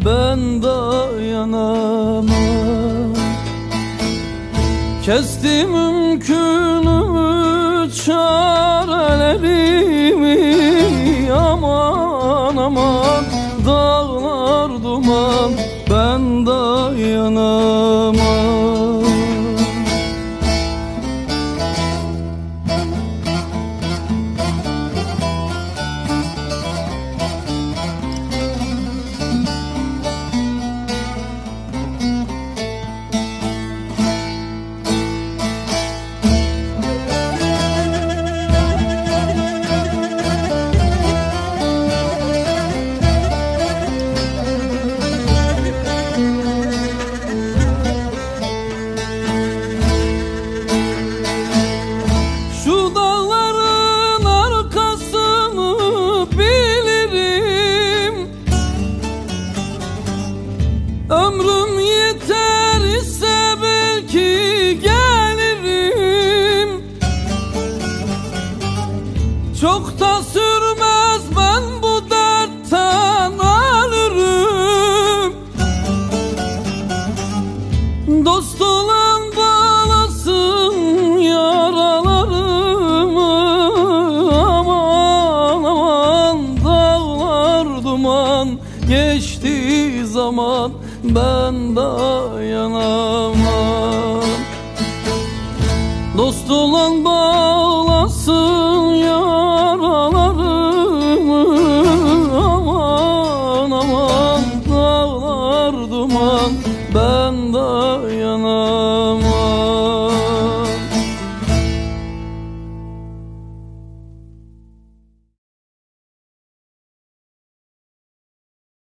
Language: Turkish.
ben dayanamam. Kesti mümkünü çarelerimi, aman aman dağlar duman, ben dayanamam. Ömrüm yeter ise belki gelirim. Çok da sürmez, ben bu dertten ölürüm. Dost olan bağlasın yaralarımı, aman aman dağlar duman, geçti zaman ben